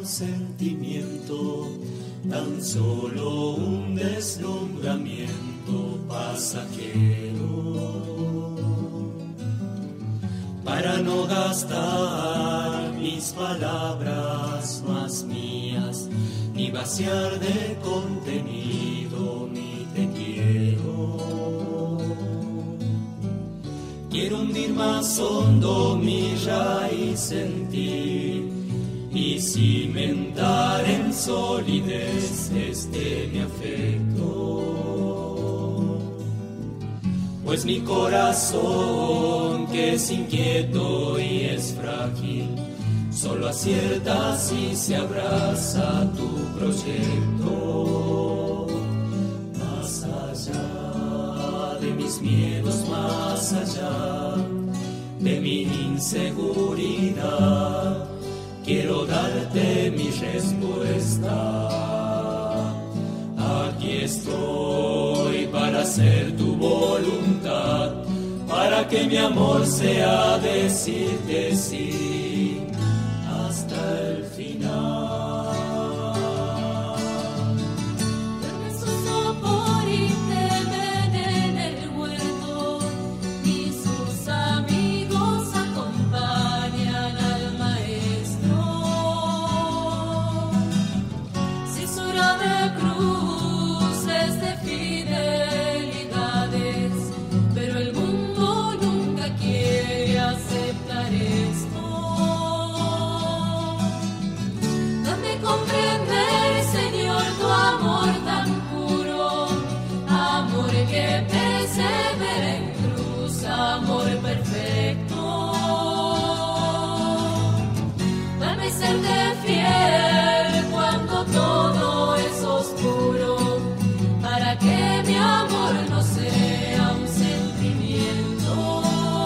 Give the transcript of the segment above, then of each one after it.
un sentimiento, tan solo un deslumbramiento pasajero. Para no gastar mis palabras más mías, ni vaciar de contenido mi te quiero. Quiero hundir más hondo mi raíz en ti y cimentar en solidez este mi afecto. Pues mi corazón, que es inquieto y es frágil, solo acierta si se abraza tu proyecto. Más allá de mis miedos, más allá de mi inseguridad, quiero darte mi respuesta. Aquí estoy para hacer tu voluntad, para que mi amor sea decirte sí hasta el final. Dame su sopor y temen en el huerto, y sus amigos acompañan al maestro. Cisura de cruces, de fidelidades, pero el mundo nunca quiere aceptar esto. Dame comprender, Señor, tu amor tan puro, amor que persevera en cruz, amor perfecto. Dame serte fiel cuando todo es oscuro, para que mi amor no sea un sentimiento.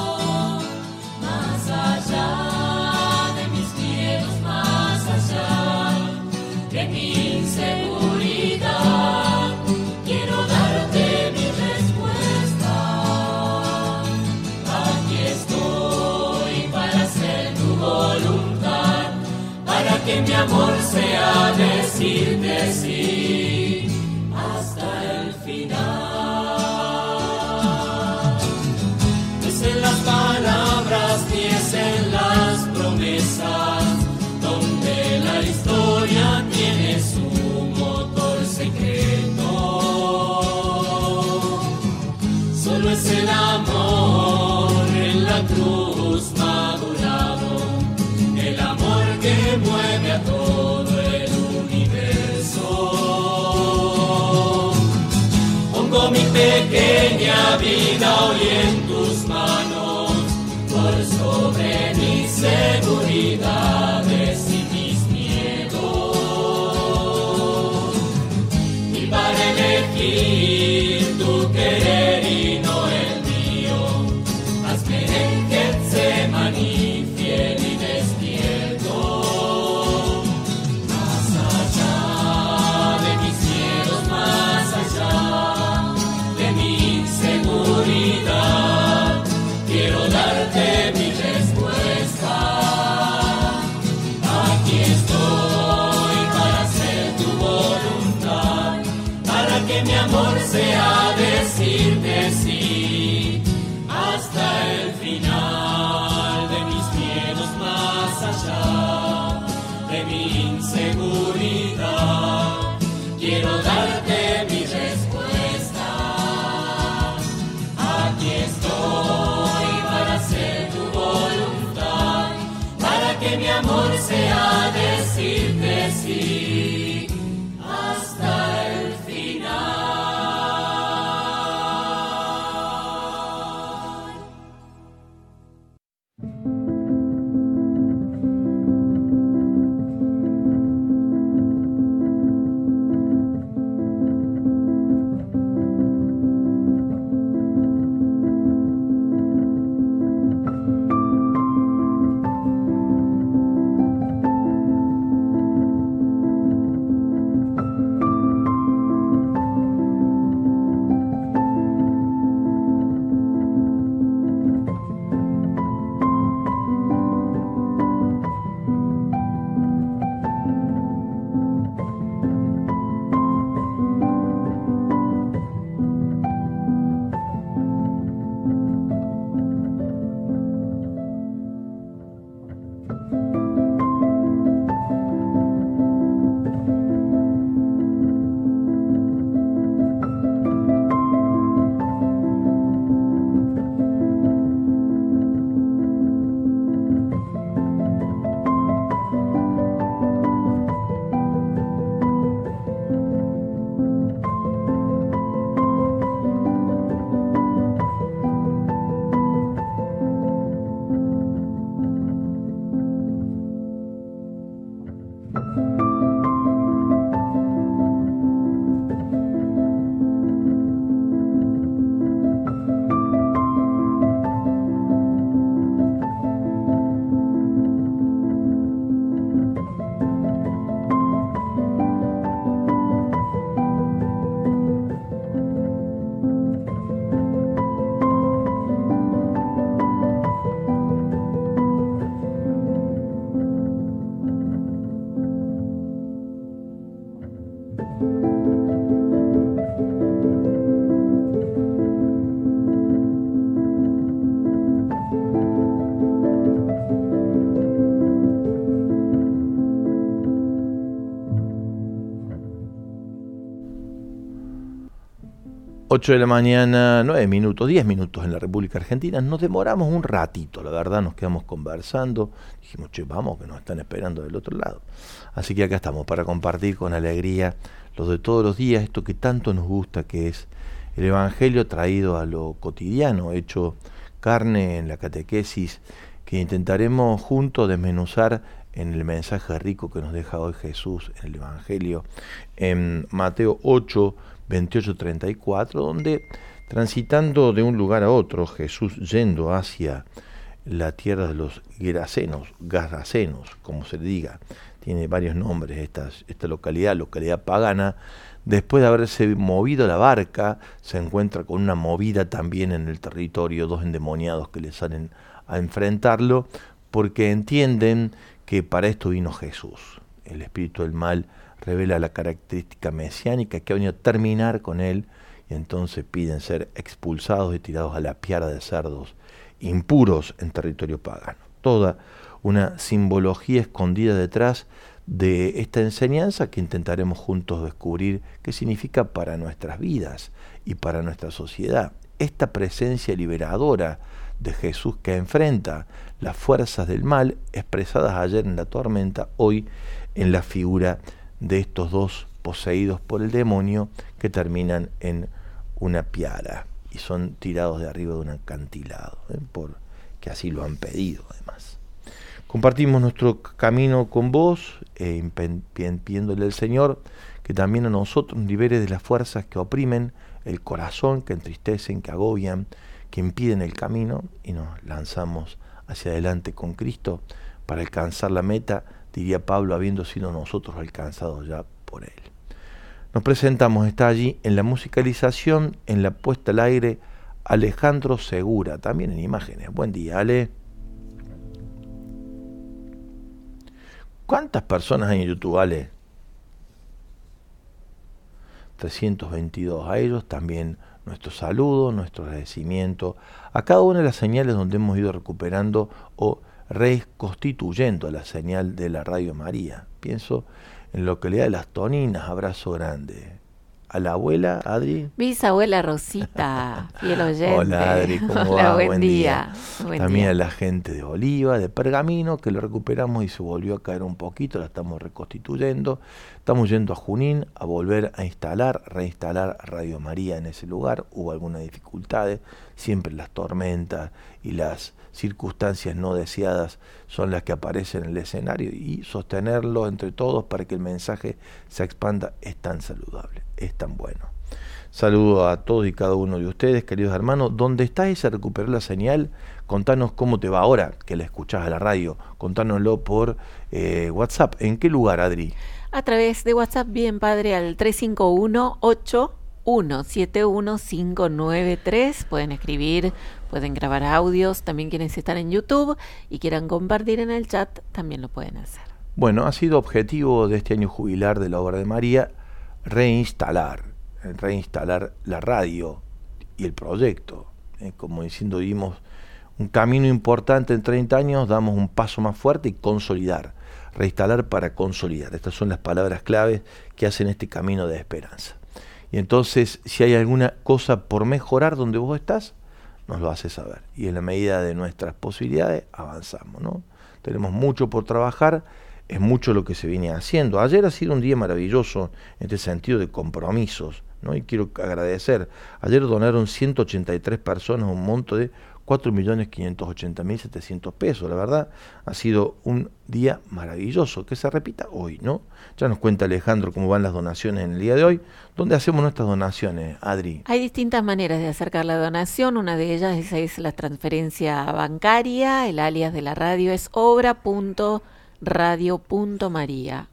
Más allá de mis miedos, más allá de mi inseguridad, quiero darte mi respuesta. Aquí estoy para hacer tu voluntad, para que mi amor sea decirte sí hasta el final. No es en las palabras ni es en las promesas donde la historia tiene su motor secreto. Solo es el amor en la cruz madurado, el amor que mueve a todo el universo. Pongo mi pequeña vida hoy en tus manos, por sobre mis seguridades y mis miedos. Y para elegir tu querer y no el mío, hazme en Getsemaní fiel y despierto. Más allá de mis miedos, más allá de mi inseguridad, quiero darte mi respuesta. Aquí estoy para hacer tu voluntad, para que mi amor sea decirte sí hasta el final. De mis miedos, más allá de mi inseguridad, quiero darte mi respuesta. Aquí estoy para hacer tu voluntad, para que mi amor sea decirte sí hasta el final. 8 de la mañana, 9 minutos, 10 minutos en la República Argentina. Nos demoramos un ratito, la verdad, nos quedamos conversando. Dijimos, che, vamos, que nos están esperando del otro lado. Así que acá estamos para compartir con alegría lo de todos los días, esto que tanto nos gusta, que es el Evangelio traído a lo cotidiano, hecho carne en la catequesis, que intentaremos juntos desmenuzar en el mensaje rico que nos deja hoy Jesús en el Evangelio, en Mateo 8, 28-34, donde transitando de un lugar a otro, Jesús yendo hacia la tierra de los gerasenos, como se le diga, tiene varios nombres esta localidad pagana. Después de haberse movido la barca, se encuentra con una movida también en el territorio, dos endemoniados que le salen a enfrentarlo, porque entienden que para esto vino Jesús. El espíritu del mal revela la característica mesiánica que ha venido a terminar con él, y entonces piden ser expulsados y tirados a la piara de cerdos impuros en territorio pagano. Toda una simbología escondida detrás de esta enseñanza que intentaremos juntos descubrir qué significa para nuestras vidas y para nuestra sociedad. Esta presencia liberadora de Jesús que enfrenta las fuerzas del mal expresadas ayer en la tormenta, hoy en la figura de estos dos poseídos por el demonio que terminan en una piara y son tirados de arriba de un acantilado, porque así lo han pedido además. Compartimos nuestro camino con vos, pidiéndole al Señor que también a nosotros nos libere de las fuerzas que oprimen el corazón, que entristecen, que agobian, que impiden el camino, y nos lanzamos hacia adelante con Cristo para alcanzar la meta, diría Pablo, habiendo sido nosotros alcanzados ya por Él. Nos presentamos, está allí en la musicalización, en la puesta al aire, Alejandro Segura, también en imágenes. Buen día, Ale. ¿Cuántas personas hay en YouTube, Ale? 322. A ellos también nuestro saludo, nuestro agradecimiento a cada una de las señales donde hemos ido recuperando o reconstituyendo la señal de la Radio María. Pienso en la localidad de Las Toninas, abrazo grande. A la abuela, Adri. Bisabuela Rosita, fiel oyente. Hola, Adri, ¿cómo Hola, va? buen día. También a la gente de Oliva, de Pergamino, que lo recuperamos y se volvió a caer un poquito, la estamos reconstituyendo. Estamos yendo a Junín a volver a reinstalar Radio María en ese lugar. Hubo algunas dificultades, siempre las tormentas y las circunstancias no deseadas son las que aparecen en el escenario, y sostenerlo entre todos para que el mensaje se expanda es tan saludable, es tan bueno. Saludo a todos y cada uno de ustedes, queridos hermanos. ¿Dónde está esa recuperar la señal? Contanos cómo te va ahora que la escuchás a la radio. Contánoslo por WhatsApp. ¿En qué lugar, Adri? A través de WhatsApp, bien padre, al 351-8171-593. Pueden escribir, pueden grabar audios. También quienes están en YouTube y quieran compartir en el chat, también lo pueden hacer. Bueno, ha sido objetivo de este año jubilar de la Obra de María reinstalar la radio y el proyecto. Como diciendo, dimos un camino importante en 30 años, damos un paso más fuerte y consolidar. Reinstalar para consolidar. Estas son las palabras claves que hacen este camino de esperanza. Y entonces, si hay alguna cosa por mejorar donde vos estás, nos lo hace saber. Y en la medida de nuestras posibilidades, avanzamos, ¿no? Tenemos mucho por trabajar, es mucho lo que se viene haciendo. Ayer ha sido un día maravilloso en este sentido de compromisos, ¿no? Y quiero agradecer. Ayer donaron 183 personas un monto de 4.580.700 pesos. La verdad, ha sido un día maravilloso, que se repita hoy, ¿no? Ya nos cuenta Alejandro cómo van las donaciones en el día de hoy. ¿Dónde hacemos nuestras donaciones, Adri? Hay distintas maneras de acercar la donación. Una de ellas es la transferencia bancaria. El alias de la radio es obra.radio.maría.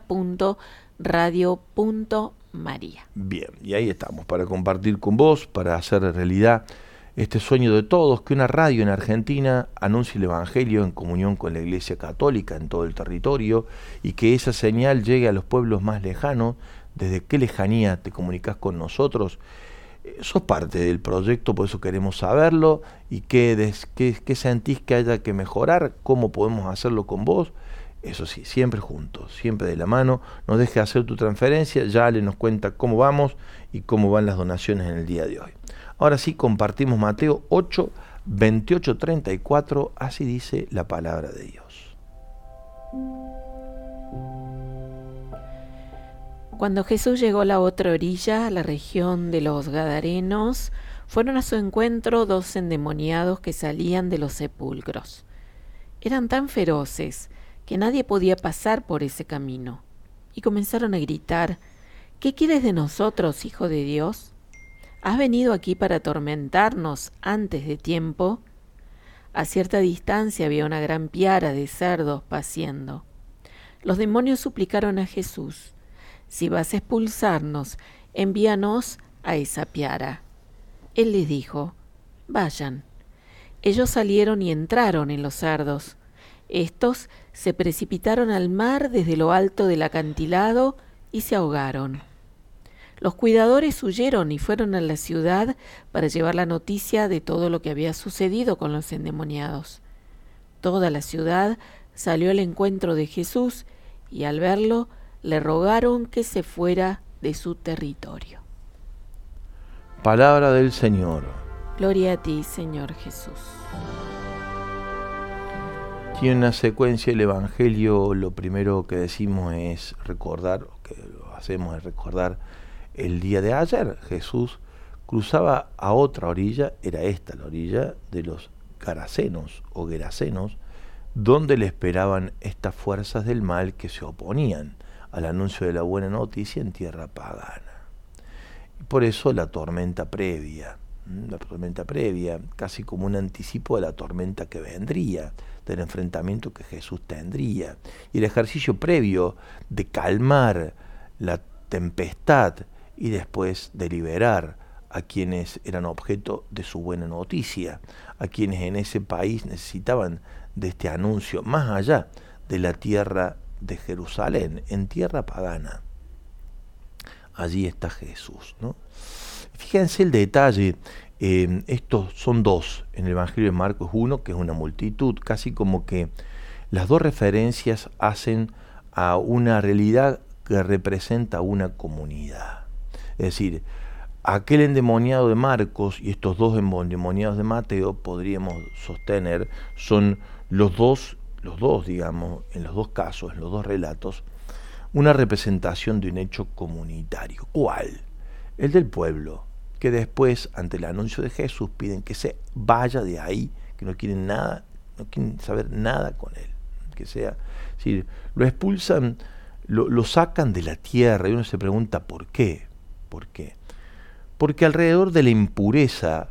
Obra.radio.maría. Bien, y ahí estamos, para compartir con vos, para hacer realidad este sueño de todos, que una radio en Argentina anuncie el Evangelio en comunión con la Iglesia Católica en todo el territorio, y que esa señal llegue a los pueblos más lejanos. ¿Desde qué lejanía te comunicas con nosotros? Sos parte del proyecto, por eso queremos saberlo, y qué sentís que haya que mejorar, cómo podemos hacerlo con vos. Eso sí, siempre juntos, siempre de la mano. No dejes de hacer tu transferencia. Ya Ale nos cuenta cómo vamos y cómo van las donaciones en el día de hoy. Ahora sí, compartimos Mateo 8, 28, 34. Así dice la palabra de Dios. Cuando Jesús llegó a la otra orilla, a la región de los Gadarenos, fueron a su encuentro 2 endemoniados que salían de los sepulcros. Eran tan feroces que nadie podía pasar por ese camino, y comenzaron a gritar: ¿Qué quieres de nosotros, Hijo de Dios? ¿Has venido aquí para atormentarnos antes de tiempo? A cierta distancia había una gran piara de cerdos paciendo. Los demonios suplicaron a Jesús: si vas a expulsarnos, envíanos a esa piara. Él les dijo: vayan. Ellos salieron y entraron en los cerdos. Estos se precipitaron al mar desde lo alto del acantilado y se ahogaron. Los cuidadores huyeron y fueron a la ciudad para llevar la noticia de todo lo que había sucedido con los endemoniados. Toda la ciudad salió al encuentro de Jesús y al verlo le rogaron que se fuera de su territorio. Palabra del Señor. Gloria a ti, Señor Jesús. Tiene una secuencia el Evangelio. Lo primero que decimos es recordar, o que lo hacemos es recordar el día de ayer. Jesús cruzaba a otra orilla, era esta la orilla de los Gerasenos o Gerasenos, donde le esperaban estas fuerzas del mal que se oponían al anuncio de la buena noticia en tierra pagana. Y por eso la tormenta previa, casi como un anticipo de la tormenta que vendría, del enfrentamiento que Jesús tendría, y el ejercicio previo de calmar la tempestad y después de liberar a quienes eran objeto de su buena noticia, a quienes en ese país necesitaban de este anuncio, más allá de la tierra de Jerusalén, en tierra pagana. Allí está Jesús, ¿no? Fíjense el detalle. Estos son 2 en el Evangelio de Marcos, 1 que es una multitud, casi como que las 2 referencias hacen a una realidad que representa una comunidad. Es decir, aquel endemoniado de Marcos y estos 2 endemoniados de Mateo, podríamos sostener, son los dos, digamos, en los 2 casos, en los 2 relatos, una representación de un hecho comunitario. ¿Cuál? El del pueblo, que después, ante el anuncio de Jesús, piden que se vaya de ahí, que no quieren nada, no quieren saber nada con él, que sea, es decir, lo expulsan, lo sacan de la tierra, y uno se pregunta ¿por qué? ¿Por qué? Porque alrededor de la impureza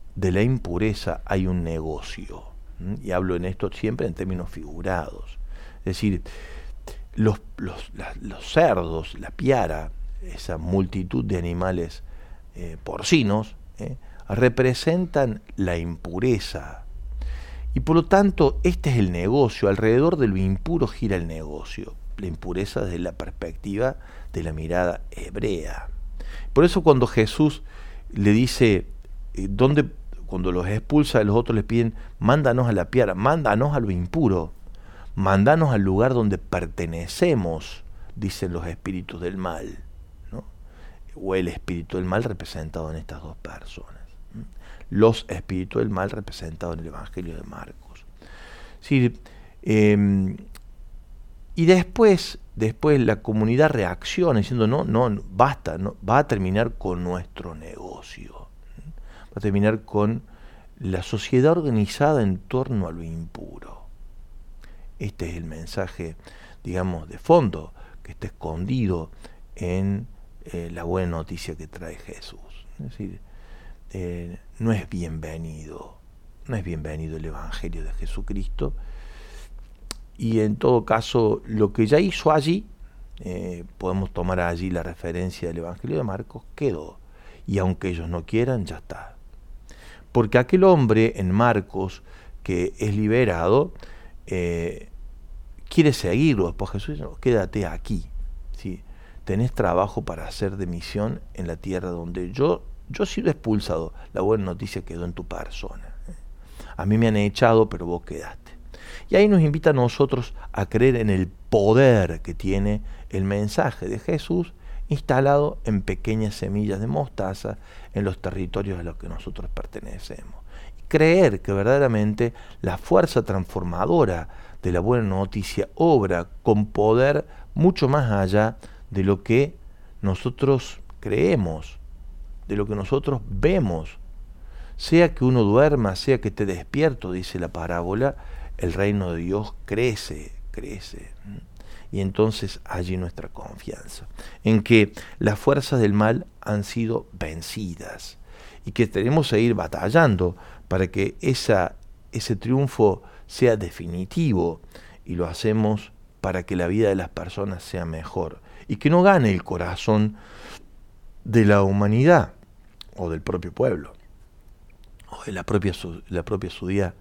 hay un negocio, y hablo en esto siempre en términos figurados, es decir, los cerdos, la piara, esa multitud de animales porcinos, representan la impureza, y por lo tanto este es el negocio. Alrededor de lo impuro gira el negocio, la impureza desde la perspectiva de la mirada hebrea. Por eso cuando Jesús le dice, cuando los expulsa, los otros le piden: mándanos a la piara, mándanos a lo impuro, mándanos al lugar donde pertenecemos, dicen los espíritus del mal, ¿no? O el espíritu del mal representado en estas 2 personas. Los espíritus del mal representados en el Evangelio de Marcos. Sí, y después la comunidad reacciona diciendo: no, basta, no, va a terminar con nuestro negocio, va a terminar con la sociedad organizada en torno a lo impuro. Este es el mensaje, digamos, de fondo que está escondido en la buena noticia que trae Jesús. Es decir, no es bienvenido el Evangelio de Jesucristo, y en todo caso lo que ya hizo allí, podemos tomar allí la referencia del Evangelio de Marcos, quedó, y aunque ellos no quieran, ya está. Porque aquel hombre en Marcos que es liberado, quiere seguirlo. Después Jesús dice, no, quédate aquí, ¿sí? Tenés trabajo para hacer de misión en la tierra donde yo he sido expulsado. La buena noticia quedó en tu persona. A mí me han echado, pero vos quedaste. Y ahí nos invita a nosotros a creer en el poder que tiene el mensaje de Jesús instalado en pequeñas semillas de mostaza en los territorios a los que nosotros pertenecemos. Creer que verdaderamente la fuerza transformadora de la buena noticia obra con poder mucho más allá de lo que nosotros creemos, de lo que nosotros vemos. Sea que uno duerma, sea que esté despierto, dice la parábola, el reino de Dios crece. Y entonces allí nuestra confianza, en que las fuerzas del mal han sido vencidas y que tenemos que ir batallando para que ese triunfo sea definitivo, y lo hacemos para que la vida de las personas sea mejor y que no gane el corazón de la humanidad o del propio pueblo o de la propia ciudad,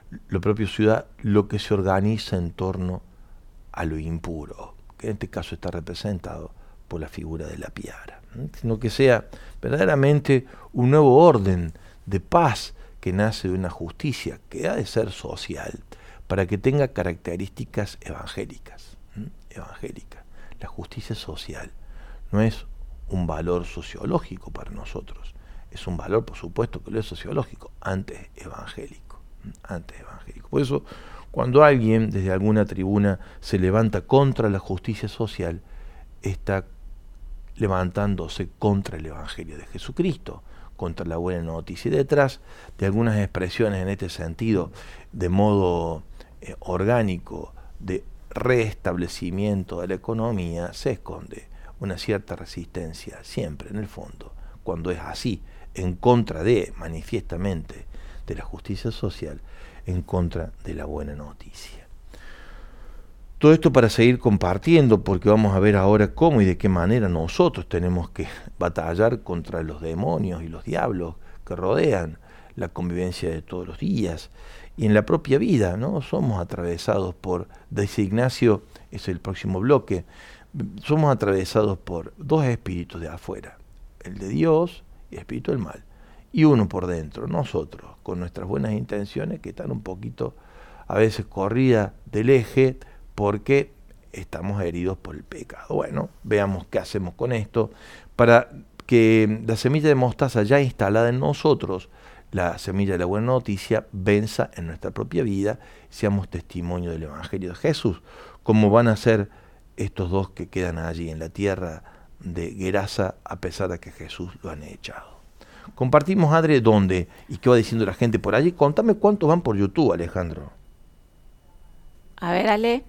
lo que se organiza en torno a lo impuro, que en este caso está representado por la figura de la piara, sino que sea verdaderamente un nuevo orden de paz que nace de una justicia que ha de ser social para que tenga características evangélicas. La justicia social no es un valor sociológico para nosotros, es un valor, por supuesto, que lo es sociológico, antes evangélico. Por eso, cuando alguien desde alguna tribuna se levanta contra la justicia social, está levantándose contra el Evangelio de Jesucristo, contra la buena noticia. Y detrás de algunas expresiones en este sentido, de modo orgánico, de restablecimiento de la economía, se esconde una cierta resistencia, siempre en el fondo, cuando es así, en contra de, manifiestamente, de la justicia social, en contra de la buena noticia. Todo esto para seguir compartiendo, porque vamos a ver ahora cómo y de qué manera nosotros tenemos que batallar contra los demonios y los diablos que rodean la convivencia de todos los días. Y en la propia vida, ¿no? Somos atravesados por, dice Ignacio, es el próximo bloque, somos atravesados por dos espíritus de afuera, el de Dios y el espíritu del mal, y uno por dentro, nosotros, con nuestras buenas intenciones que están un poquito a veces corridas del eje porque estamos heridos por el pecado. Bueno, veamos qué hacemos con esto para que la semilla de mostaza ya instalada en nosotros, la semilla de la buena noticia, venza en nuestra propia vida, seamos testimonio del Evangelio de Jesús, como van a ser estos dos que quedan allí en la tierra de Gerasa, a pesar de que Jesús lo han echado. Compartimos, Adri, ¿dónde? ¿Y qué va diciendo la gente por allí? Contame cuántos van por YouTube, Alejandro. A ver, Ale.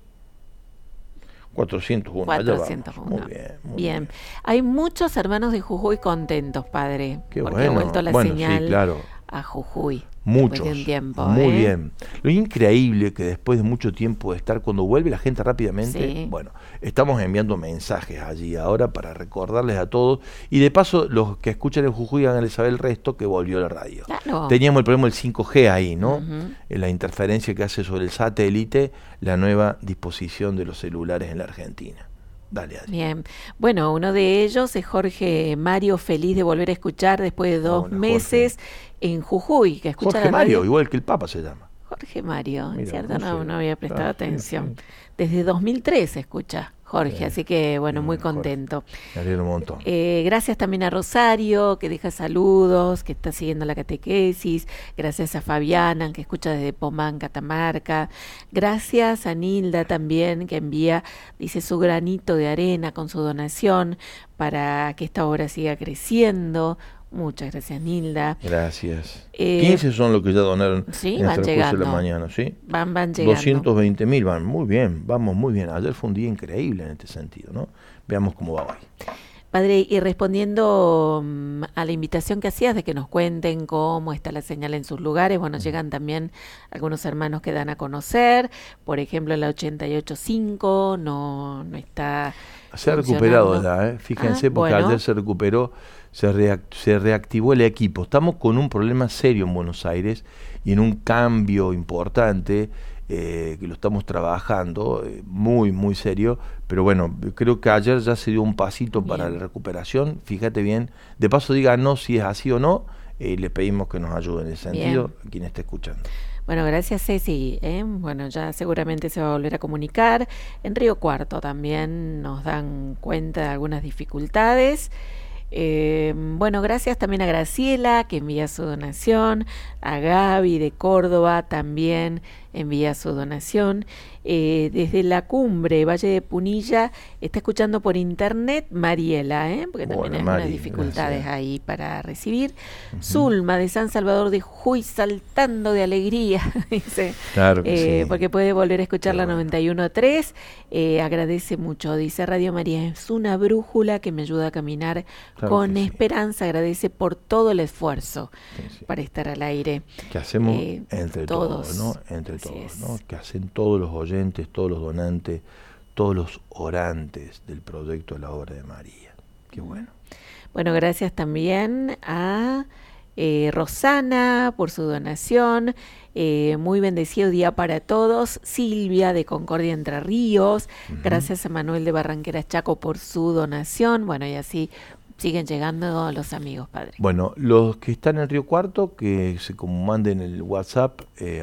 401. 401. Muy bien. Hay muchos hermanos de Jujuy contentos, padre. Qué porque bueno. ha vuelto la señal, sí, claro, a Jujuy. Muchos. De un tiempo, muy bien. Lo increíble que después de mucho tiempo de estar, cuando vuelve la gente rápidamente, sí. Bueno, estamos enviando mensajes allí ahora para recordarles a todos, y de paso los que escuchan en Jujuy háganle saber el resto que volvió la radio. Claro. Teníamos el problema del 5G ahí, ¿no? Uh-huh. La interferencia que hace sobre el satélite la nueva disposición de los celulares en la Argentina. Dale, Adri. Bien. Bueno, uno de ellos es Jorge Mario, feliz de volver a escuchar después de 2 meses en Jujuy, que escucha Jorge la Mario, radio. igual que el Papa se llama. Jorge Mario, Mira, ¿cierto? No había prestado atención. Sí. Desde 2003 escucha Jorge, Sí. así que bueno, muy contento. Me alegro un montón. Gracias también a Rosario, que deja saludos, que está siguiendo la catequesis. Gracias a Fabiana, que escucha desde Pomán, Catamarca. Gracias a Nilda también, que envía, dice, su granito de arena con su donación para que esta obra siga creciendo. Muchas gracias, Nilda. Gracias. 15 son los que ya donaron sí, en el transcurso llegando. de la mañana, ¿sí? Van llegando. 220.000 van, muy bien, vamos muy bien. Ayer fue un día increíble en este sentido, ¿no? Veamos cómo va hoy. Padre, y respondiendo a la invitación que hacías de que nos cuenten cómo está la señal en sus lugares, bueno, llegan también algunos hermanos que dan a conocer, por ejemplo, la 88.5 no está... Se ha recuperado ya, fíjense, porque bueno. ayer se recuperó, se reactivó el equipo. Estamos con un problema serio en Buenos Aires y en un cambio importante que lo estamos trabajando, muy, muy serio, pero bueno, creo que ayer ya se dio un pasito para la recuperación. Fíjate bien, de paso díganos si es así o no, les pedimos que nos ayuden en ese sentido, a quien esté escuchando. Bueno, gracias Ceci. Bueno, ya seguramente se va a volver a comunicar. En Río Cuarto también nos dan cuenta de algunas dificultades. Bueno, gracias también a Graciela, que envía su donación, a Gaby de Córdoba también envía su donación. Desde la cumbre, Valle de Punilla, está escuchando por internet Mariela, porque también hay unas dificultades ahí para recibir. Zulma de San Salvador de Jujuy, saltando de alegría, dice, claro que sí. Porque puede volver a escuchar la 91.3. Agradece mucho, dice Radio María, es una brújula que me ayuda a caminar con esperanza. Agradece por todo el esfuerzo para estar al aire. Que hacemos entre todos, ¿no? Entre todos, ¿no? Que hacen todos los oyentes, todos los donantes, todos los orantes del proyecto de la obra de María. Qué bueno. Bueno, gracias también a Rosana por su donación. Muy bendecido día para todos. Silvia de Concordia Entre Ríos. Gracias a Manuel de Barranqueras Chaco por su donación. Bueno, y así siguen llegando los amigos, padre. Bueno, los que están en Río Cuarto, que se manden el WhatsApp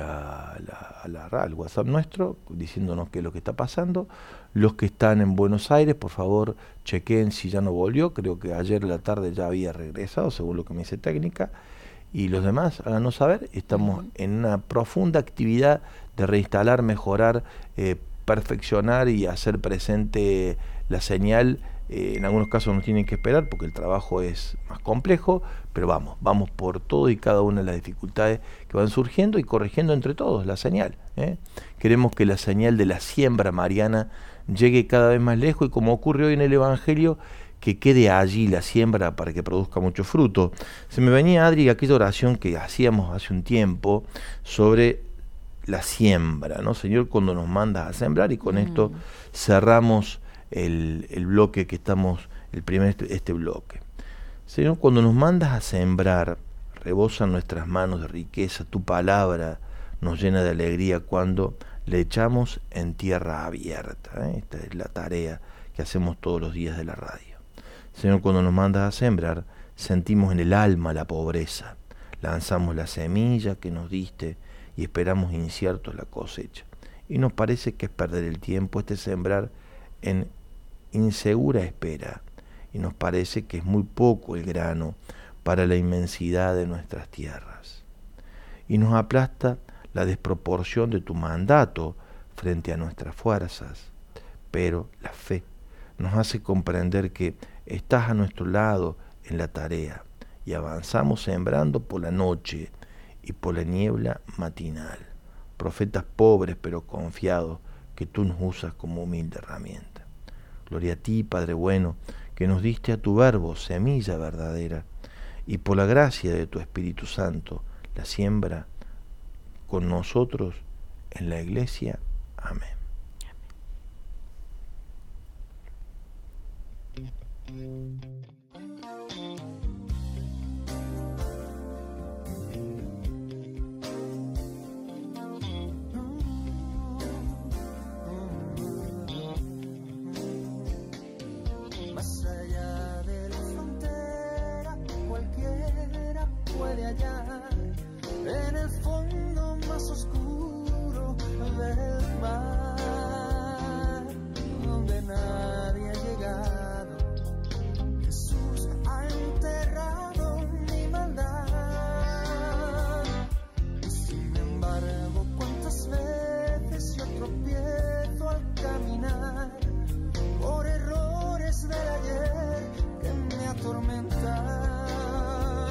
al WhatsApp nuestro, diciéndonos qué es lo que está pasando. Los que están en Buenos Aires, por favor, chequen si ya no volvió. Creo que ayer en la tarde ya había regresado, según lo que me dice técnica. Y los demás, háganos saber. Estamos en una profunda actividad de reinstalar, mejorar, perfeccionar y hacer presente la señal. En algunos casos nos tienen que esperar porque el trabajo es más complejo, pero vamos por todo y cada una de las dificultades que van surgiendo y corrigiendo entre todos la señal. Queremos que la señal de la siembra mariana llegue cada vez más lejos y, como ocurre hoy en el Evangelio, que quede allí la siembra para que produzca mucho fruto. Se me venía, Adri, aquella oración que hacíamos hace un tiempo sobre la siembra, ¿no? Señor, cuando nos mandas a sembrar, y con esto cerramos el bloque que estamos, este bloque. Señor, cuando nos mandas a sembrar, rebosan nuestras manos de riqueza, tu palabra nos llena de alegría cuando le echamos en tierra abierta. Esta es la tarea que hacemos todos los días de la radio. Señor, cuando nos mandas a sembrar, sentimos en el alma la pobreza, lanzamos la semilla que nos diste y esperamos inciertos la cosecha. Y nos parece que es perder el tiempo sembrar en insegura espera, y nos parece que es muy poco el grano para la inmensidad de nuestras tierras. Y nos aplasta la desproporción de tu mandato frente a nuestras fuerzas, pero la fe nos hace comprender que estás a nuestro lado en la tarea, y avanzamos sembrando por la noche y por la niebla matinal, profetas pobres pero confiados que tú nos usas como humilde herramienta. Gloria a ti, Padre bueno, que nos diste a tu verbo, semilla verdadera, y por la gracia de tu Espíritu Santo, la siembra con nosotros en la Iglesia. Amén. En el fondo más oscuro del mar, donde nadie ha llegado, Jesús ha enterrado mi maldad. Y sin embargo, cuántas veces yo tropiezo al caminar por errores del ayer que me atormentan.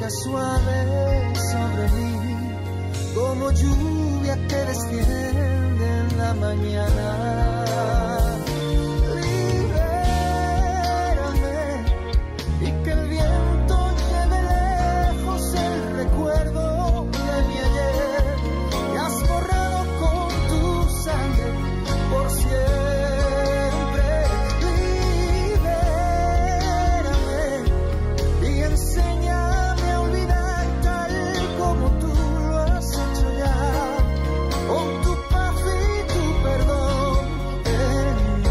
caiga suave sobre mí, como lluvia que desciende en la mañana. Libérame y que el viento lleve lejos el recuerdo de mi ayer, que has borrado con tu sangre por siempre. Libérame y enséñame a olvidar tal como tú lo has hecho ya, con tu paz y tu perdón en mí.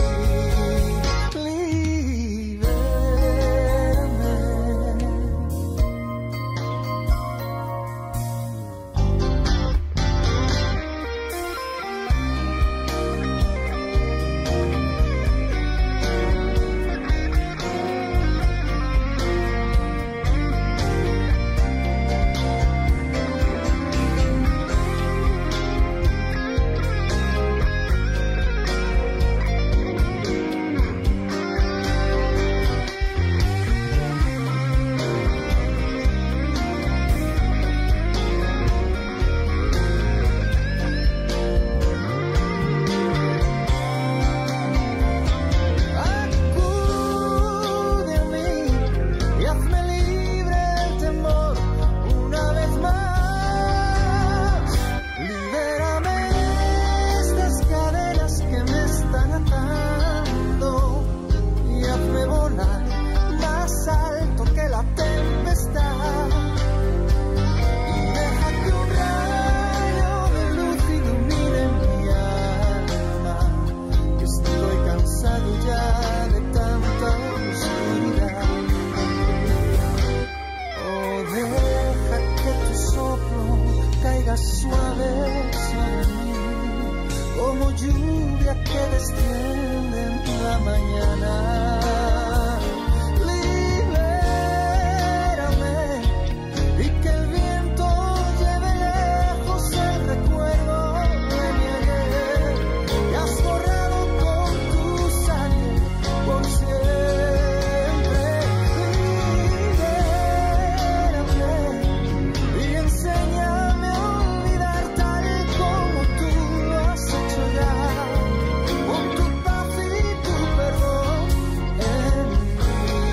Acude a mí y hazme libre del temor una vez más. Libérame de estas cadenas que me están atando y hazme volar más alto que la tempestad. Y deja que un rayo de luz ilumine mi alma, que estoy cansado ya de tanta oscuridad. Oh, deja que tu soplo caiga suave sobre mí, como lluvia que desciende en la mañana. Libérame y que el viento lleve lejos el recuerdo de mi ayer, que has borrado con tu sangre por siempre. Libérame y enséñame a olvidar tal como tú lo has hecho ya, con tu paz y tu perdón en mí.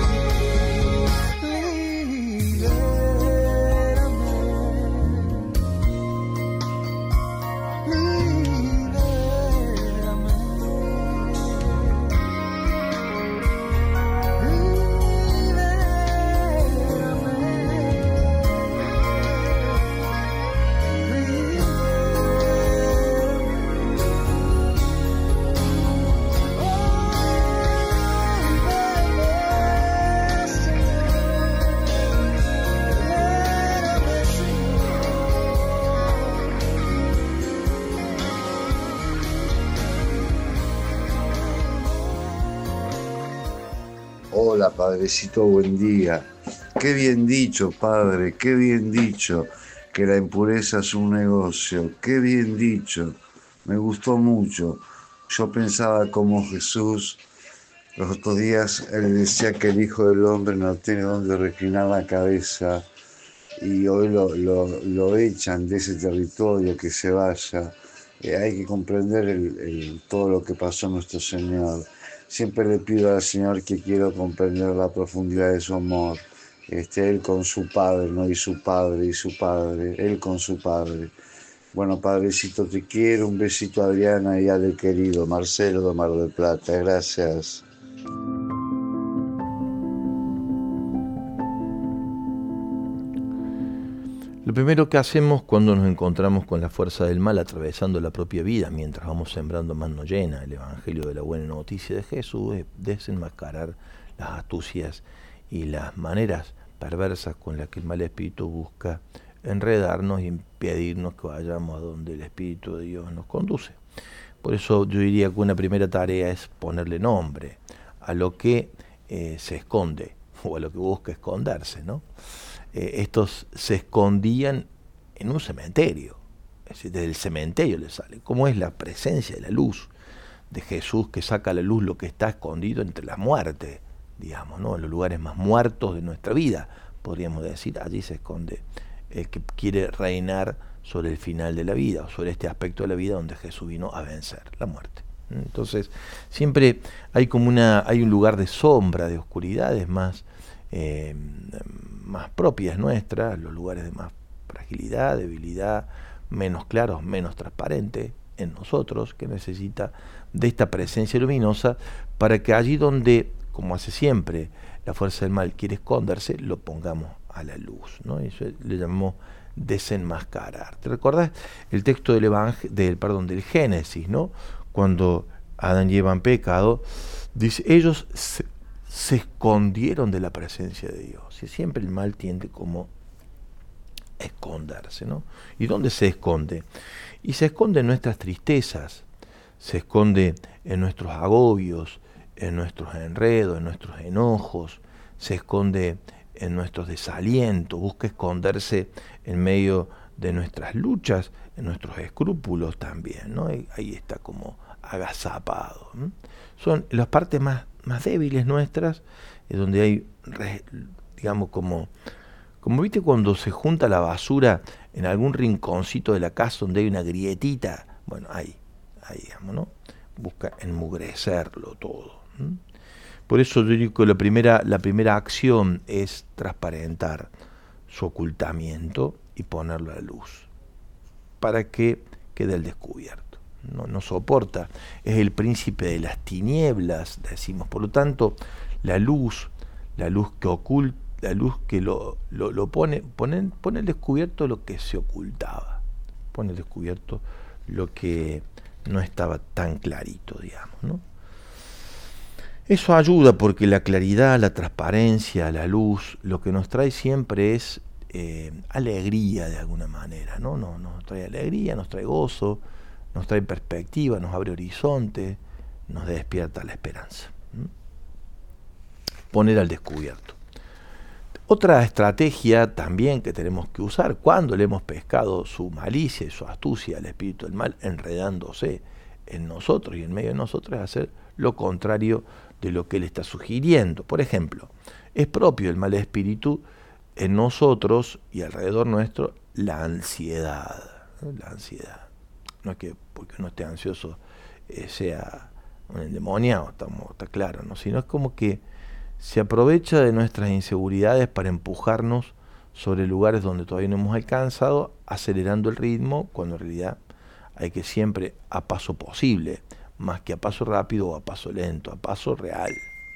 Hola, Padrecito, buen día. Qué bien dicho, Padre, qué bien dicho, que la impureza es un negocio. Qué bien dicho, me gustó mucho. Yo pensaba como Jesús, los otros días él decía que el Hijo del Hombre no tiene donde reclinar la cabeza, y hoy lo echan de ese territorio, que se vaya. Hay que comprender todo lo que pasó a nuestro Señor. Siempre le pido al Señor que quiero comprender la profundidad de su amor. Él con su Padre, ¿no? Y su Padre, Él con su Padre. Bueno, Padrecito, te quiero. Un besito a Adriana y a del querido Marcelo de Mar del Plata. Gracias. Lo primero que hacemos cuando nos encontramos con la fuerza del mal atravesando la propia vida, mientras vamos sembrando mano llena el Evangelio de la buena noticia de Jesús, es desenmascarar las astucias y las maneras perversas con las que el mal espíritu busca enredarnos y impedirnos que vayamos a donde el Espíritu de Dios nos conduce. Por eso yo diría que una primera tarea es ponerle nombre a lo que se esconde o a lo que busca esconderse, ¿no? Estos se escondían en un cementerio, es decir, desde el cementerio les sale. ¿Cómo es la presencia de la luz de Jesús que saca a la luz lo que está escondido entre la muerte, digamos, ¿no? En los lugares más muertos de nuestra vida, podríamos decir, allí se esconde el que quiere reinar sobre el final de la vida, o sobre este aspecto de la vida donde Jesús vino a vencer la muerte. Entonces, siempre hay hay un lugar de sombra, de oscuridades más propias nuestras, los lugares de más fragilidad, debilidad, menos claros, menos transparentes en nosotros, que necesita de esta presencia luminosa para que allí donde, como hace siempre, la fuerza del mal quiere esconderse, lo pongamos a la luz, ¿no? Eso le llamamos desenmascarar. ¿Te recordás el texto del Génesis, ¿no? Cuando Adán y Eva han pecado, dice, ellos se escondieron de la presencia de Dios. Y siempre el mal tiende como a esconderse, ¿no? ¿Y dónde se esconde? Y se esconde en nuestras tristezas, se esconde en nuestros agobios, en nuestros enredos, en nuestros enojos, se esconde en nuestros desalientos, busca esconderse en medio de nuestras luchas, en nuestros escrúpulos también, ¿no? Ahí está como agazapado, ¿no? Son las partes más débiles nuestras, donde hay, digamos, como viste cuando se junta la basura en algún rinconcito de la casa donde hay una grietita, bueno, ahí digamos, ¿no? Busca enmugrecerlo todo, ¿no? Por eso yo digo que la primera acción es transparentar su ocultamiento y ponerlo a la luz, para que quede al descubierto. No soporta, es el príncipe de las tinieblas, decimos. Por lo tanto, la luz que oculta, la luz que lo pone al descubierto lo que se ocultaba, pone al descubierto lo que no estaba tan clarito, digamos, ¿no? Eso ayuda porque la claridad, la transparencia, la luz, lo que nos trae siempre es alegría de alguna manera, ¿no? Nos trae alegría, nos trae gozo, nos trae perspectiva, nos abre horizonte, nos despierta la esperanza. Poner al descubierto. Otra estrategia también que tenemos que usar cuando le hemos pescado su malicia y su astucia al espíritu del mal enredándose en nosotros y en medio de nosotros es hacer lo contrario de lo que él está sugiriendo. Por ejemplo, es propio el mal espíritu en nosotros y alrededor nuestro la ansiedad, ¿no? La ansiedad. No es que porque uno esté ansioso sea un endemoniado, está claro, ¿no? Sino es como que se aprovecha de nuestras inseguridades para empujarnos sobre lugares donde todavía no hemos alcanzado, acelerando el ritmo, cuando en realidad hay que siempre a paso posible, más que a paso rápido o a paso lento, a paso real.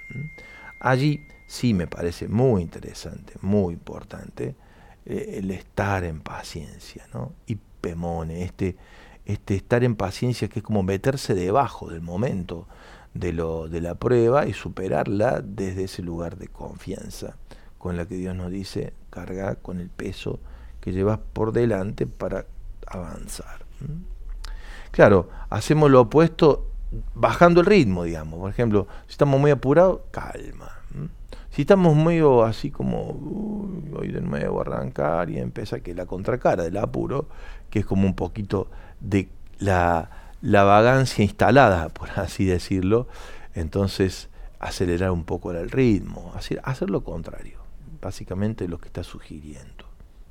Allí sí me parece muy interesante, muy importante, el estar en paciencia, ¿no? Y pemone, este estar en paciencia que es como meterse debajo del momento de la prueba y superarla desde ese lugar de confianza con la que Dios nos dice, carga con el peso que llevas por delante para avanzar. Claro, hacemos lo opuesto bajando el ritmo, digamos. Por ejemplo, si estamos muy apurados, calma. Si estamos medio así como hoy de nuevo arrancar y empieza que la contracara del apuro, que es como un poquito de la vagancia instalada, por así decirlo, entonces acelerar un poco el ritmo, hacer lo contrario, básicamente lo que está sugiriendo.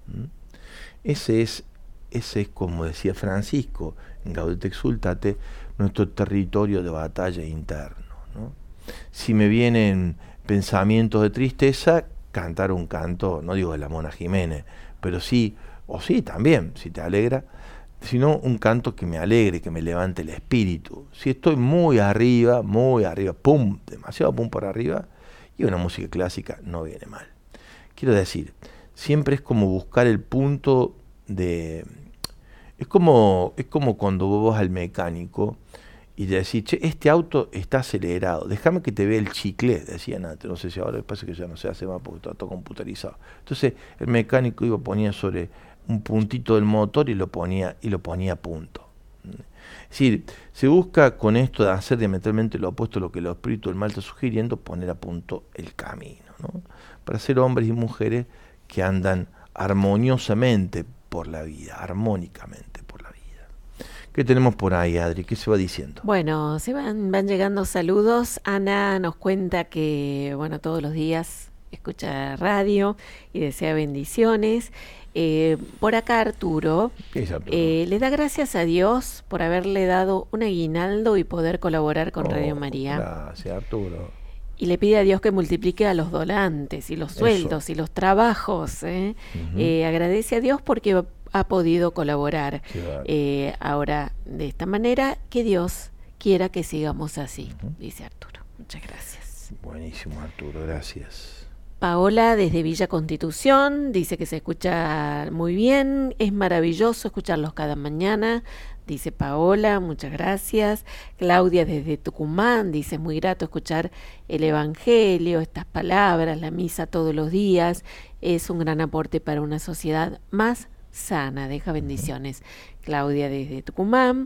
Ese es, como decía Francisco en Gaudete Exsultate, nuestro territorio de batalla interno, ¿no? Si me vienen pensamientos de tristeza, cantar un canto, no digo de la Mona Jiménez, pero sí, o sí también, si te alegra, sino un canto que me alegre, que me levante el espíritu. Si estoy muy arriba, pum, demasiado pum por arriba, y una música clásica no viene mal. Quiero decir, siempre es como buscar el punto de... Es como cuando vos vas al mecánico y le decís, che, este auto está acelerado, déjame que te vea el chicle, decían antes, no sé si ahora pasa que ya no se hace más porque está todo computarizado. Entonces el mecánico ponía sobre un puntito del motor y lo ponía a punto. Es decir, se busca con esto de hacer diametralmente lo opuesto a lo que el espíritu del mal está sugiriendo, poner a punto el camino, ¿no? Para ser hombres y mujeres que andan armoniosamente por la vida, armónicamente por la vida. ¿Qué tenemos por ahí, Adri? ¿Qué se va diciendo? Bueno, se van llegando saludos. Ana nos cuenta que, bueno, todos los días escucha radio y desea bendiciones. Por acá Arturo le da gracias a Dios por haberle dado un aguinaldo y poder colaborar con Radio María. Gracias, Arturo. Y le pide a Dios que multiplique a los donantes y los sueldos y los trabajos. Agradece a Dios porque ha podido colaborar. Ahora, de esta manera, que Dios quiera que sigamos así, dice Arturo. Muchas gracias. Buenísimo, Arturo, gracias. Paola desde Villa Constitución dice que se escucha muy bien, es maravilloso escucharlos cada mañana, dice Paola, muchas gracias. Claudia desde Tucumán dice, muy grato escuchar el Evangelio, estas palabras, la misa todos los días, es un gran aporte para una sociedad más sana, deja bendiciones. Claudia desde Tucumán.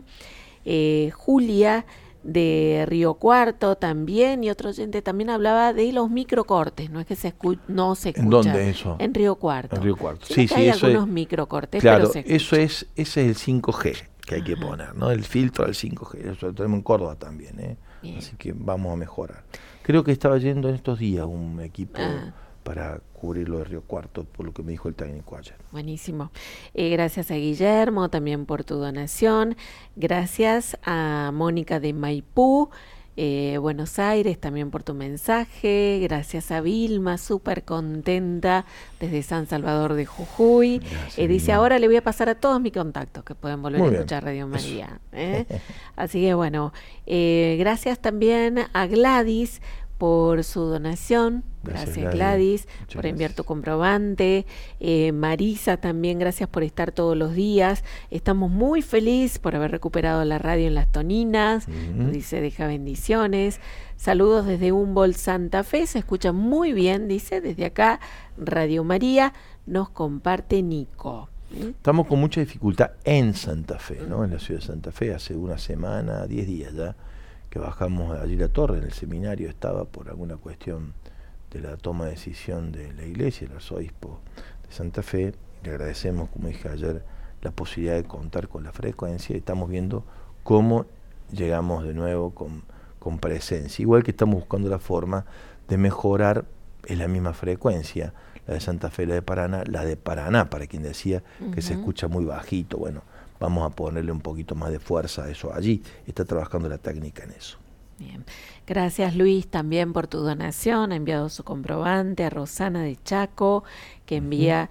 Julia de Río Cuarto también, y otro oyente también hablaba de los microcortes, no es que no se escucha. ¿En dónde eso? En Río Cuarto. En Río Cuarto. Sí, hay eso algunos es, microcortes, claro, pero se escucha. ese es el 5G que hay que poner, ¿no? El filtro del 5G, eso lo tenemos en Córdoba también, así que vamos a mejorar. Creo que estaba yendo en estos días un equipo para cubrir lo de Río Cuarto, por lo que me dijo el técnico ayer. Buenísimo. Gracias a Guillermo también por tu donación. Gracias a Mónica de Maipú, Buenos Aires, también por tu mensaje. Gracias a Vilma, súper contenta desde San Salvador de Jujuy. Dice, ahora le voy a pasar a todos mis contactos que pueden volver a escuchar Radio María. Así que bueno, gracias también a Gladys por su donación. Gracias Gladys por enviar tu comprobante. Marisa también, gracias por estar todos los días. Estamos muy felices por haber recuperado la radio en Las Toninas. Dice, deja bendiciones. Saludos desde Humboldt, Santa Fe. Se escucha muy bien, dice, desde acá Radio María. Nos comparte Nico. Estamos con mucha dificultad en Santa Fe, ¿no? En la ciudad de Santa Fe, hace una semana, 10 días ya, que bajamos allí la torre, en el seminario estaba por alguna cuestión de la toma de decisión de la iglesia, el arzobispo de Santa Fe. Le agradecemos, como dije ayer, la posibilidad de contar con la frecuencia, y estamos viendo cómo llegamos de nuevo con presencia, igual que estamos buscando la forma de mejorar en la misma frecuencia, la de Santa Fe, la de Paraná, para quien decía que se escucha muy bajito. Bueno, vamos a ponerle un poquito más de fuerza a eso allí. Está trabajando la técnica en eso. Bien. Gracias Luis también por tu donación. Ha enviado su comprobante a Rosana de Chaco, que envía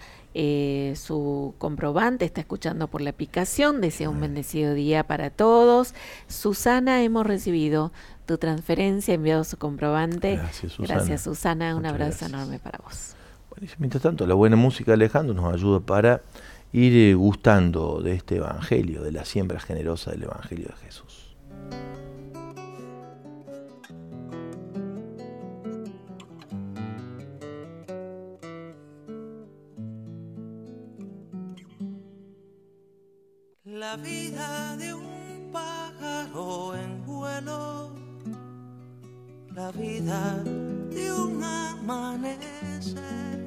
su comprobante. Está escuchando por la aplicación. Desea un bendecido día para todos. Susana, hemos recibido tu transferencia, ha enviado su comprobante. Gracias Susana. Gracias Susana, un abrazo gracias. Enorme para vos. Bueno, mientras tanto, la buena música de Alejandro nos ayuda para ir gustando de este evangelio, de la siembra generosa del evangelio de Jesús. La vida de un pájaro en vuelo, la vida de un amanecer,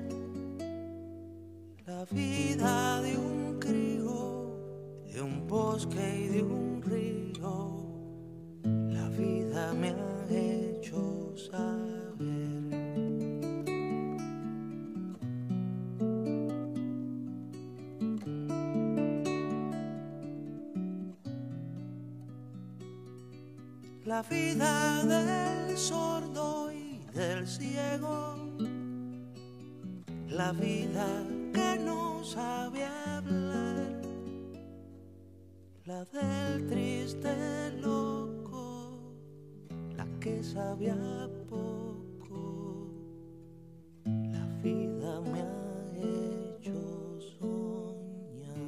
la vida de un crío, de un bosque y de un río, la vida me ha hecho saber. La vida del sordo y del ciego, la vida que no sabe hablar, la del triste loco, la que sabía poco, la vida me ha hecho soñar.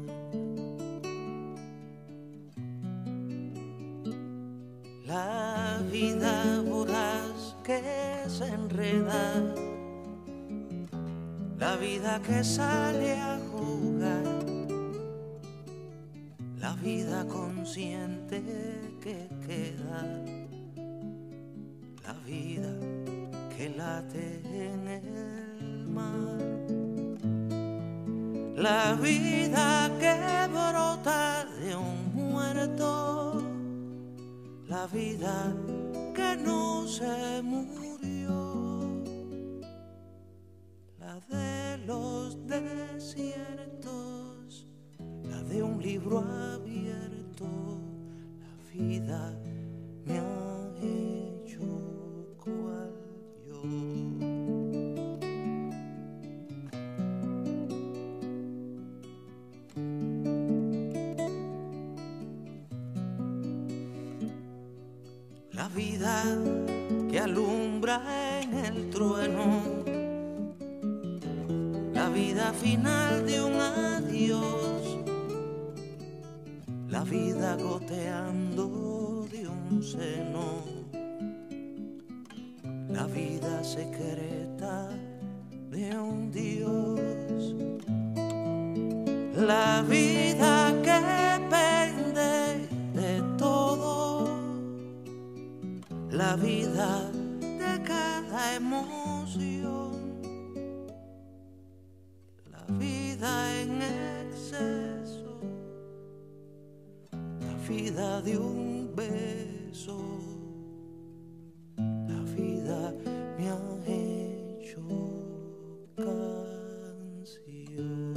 La vida voraz que se enreda, la vida que sale a jugar, la vida consciente que queda, la vida que late en el mar, la vida que brota de un muerto, la vida que no se murió, de los desiertos, la de un libro abierto. La vida me ha hecho cual yo. La vida que alumbra en el trueno, la vida final de un adiós, la vida goteando de un seno, la vida secreta de un Dios, la vida que pende de todo, la vida de cada emoción, la vida en exceso, la vida de un beso, la vida me ha hecho canción.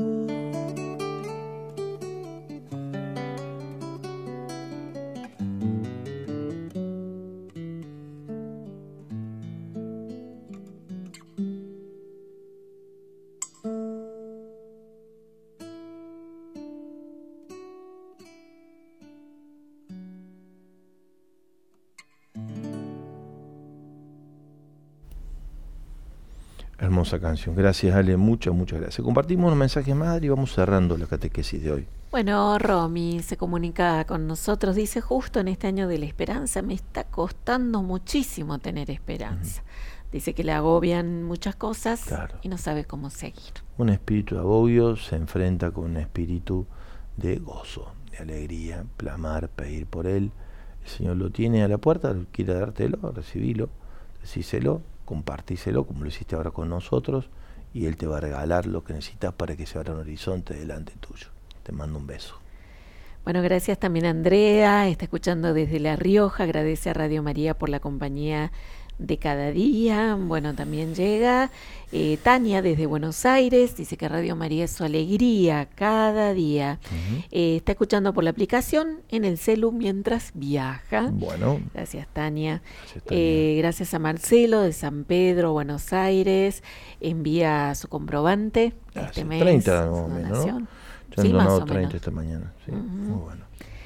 Hermosa canción. Gracias, Ale. Muchas gracias. Compartimos un mensaje más y vamos cerrando la catequesis de hoy. Bueno, Romy se comunica con nosotros. Dice, justo en este año de la esperanza me está costando muchísimo tener esperanza. Dice que le agobian muchas cosas, claro, y no sabe cómo seguir. Un espíritu de agobio se enfrenta con un espíritu de gozo, de alegría, clamar, pedir por él. El Señor lo tiene a la puerta, quiere dártelo, recibilo, decíselo, compartíselo como lo hiciste ahora con nosotros, y Él te va a regalar lo que necesitas para que se abra un horizonte delante tuyo. Te mando un beso. Bueno, gracias también a Andrea, está escuchando desde La Rioja, agradece a Radio María por la compañía de cada día. Bueno, también llega Tania desde Buenos Aires, dice que Radio María es su alegría cada día. Está escuchando por la aplicación en el celu mientras viaja. Bueno, gracias Tania. Gracias a Marcelo de San Pedro, Buenos Aires, envía su comprobante. Gracias. Este mes 30 más o menos, ¿no? Ya han donado 30 esta mañana, sí, muy bueno.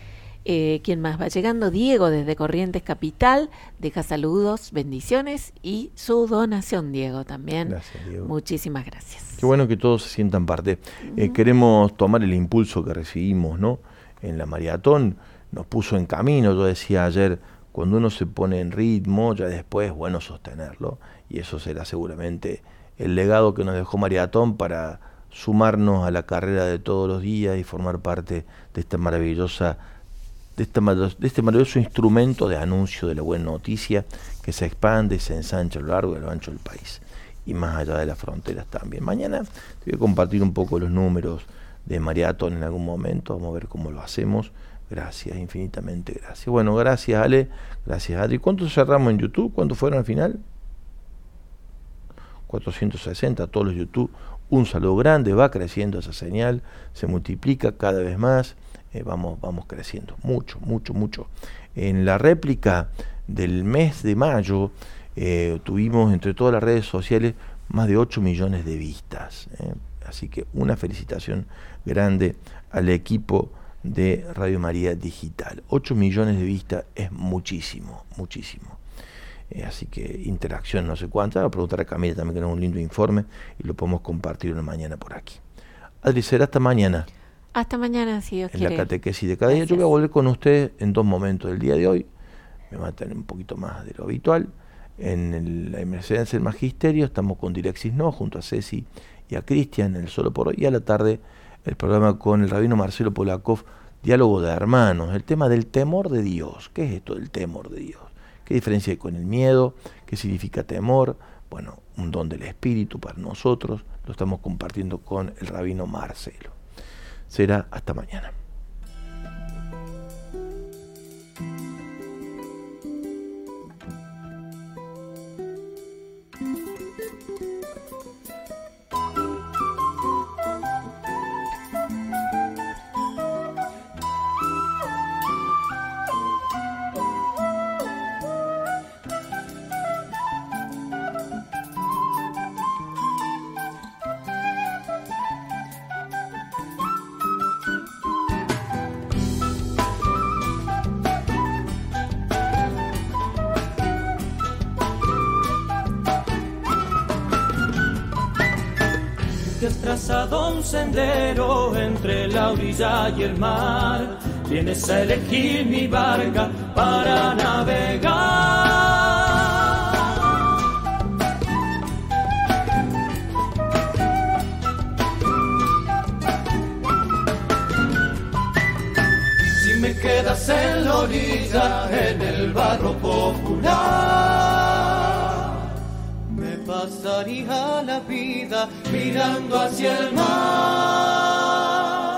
¿Quién más va llegando? Diego desde Corrientes Capital, deja saludos, bendiciones y su donación, Diego, también. Gracias, Diego. Muchísimas gracias. Qué bueno que todos se sientan parte. Queremos tomar el impulso que recibimos, ¿no? En la maratón nos puso en camino. Yo decía ayer, cuando uno se pone en ritmo, ya después es bueno sostenerlo, y eso será seguramente el legado que nos dejó Maratón para sumarnos a la carrera de todos los días y formar parte de esta maravillosa de este maravilloso instrumento de anuncio de la buena noticia que se expande y se ensancha a lo largo y a lo ancho del país y más allá de las fronteras también. Mañana te voy a compartir un poco los números de Maratón en algún momento, vamos a ver cómo lo hacemos. Gracias, infinitamente gracias. Bueno, gracias Ale, gracias Adri. ¿Cuántos cerramos en YouTube? ¿Cuántos fueron al final? 460, todos los YouTube. Un saludo grande, va creciendo esa señal, se multiplica cada vez más. Vamos creciendo mucho. En la réplica del mes de mayo tuvimos entre todas las redes sociales más de 8 millones de vistas. Así que una felicitación grande al equipo de Radio María Digital. 8 millones de vistas es muchísimo. Así que interacción no sé cuánta. Voy a preguntar a Camila también, que nos un lindo informe y lo podemos compartir una mañana por aquí. Adri, será hasta mañana. Hasta mañana, si Dios quiere. En la catequesis de cada día. Yo voy a volver con usted en 2 momentos del día de hoy. Me va a tener un poquito más de lo habitual. En la Mercedes del Magisterio estamos con Direxis No, junto a Ceci y a Cristian, en el Solo por Hoy. Y a la tarde el programa con el rabino Marcelo Polakov, Diálogo de Hermanos, el tema del temor de Dios. ¿Qué es esto del temor de Dios? ¿Qué diferencia hay con el miedo? ¿Qué significa temor? Bueno, un don del Espíritu para nosotros. Lo estamos compartiendo con el rabino Marcelo. Será hasta mañana. un sendero entre la orilla y el mar. Vienes a elegir mi barca para navegar. Si me quedas en la orilla, en el barro popular, me pasaría la vida mirando hacia el mar.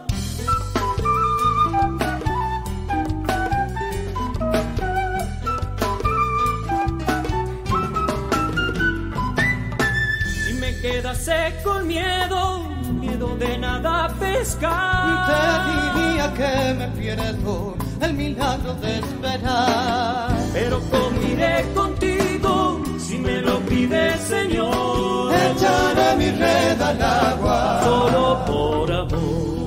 Si me quedas con miedo de nada pescar, te diría que me pierdo el milagro de esperar. Pero comiré contigo si me lo pide, Señor. Echaré mi red al agua solo por amor.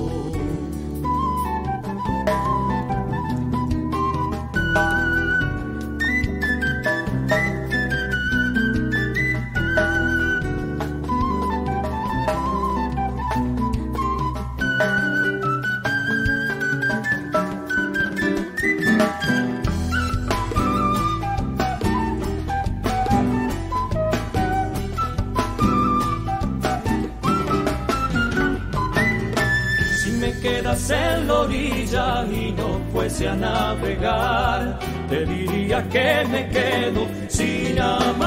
En la orilla y no fuese a navegar, te diría que me quedo sin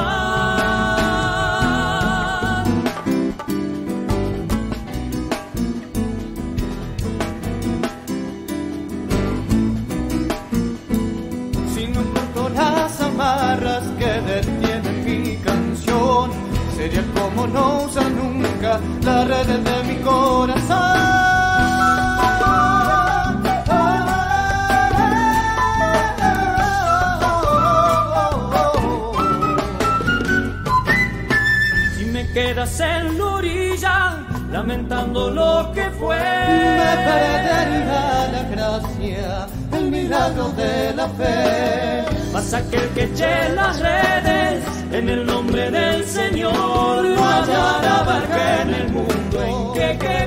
amar. Si no corto las amarras que detienen mi canción, sería como no usar nunca las redes de mi corazón. Quedas en la orilla, lamentando lo que fue. Me perdería la gracia, el milagro de la fe. Mas aquel que eche las redes en el nombre del Señor, no hallará barca en el mundo en que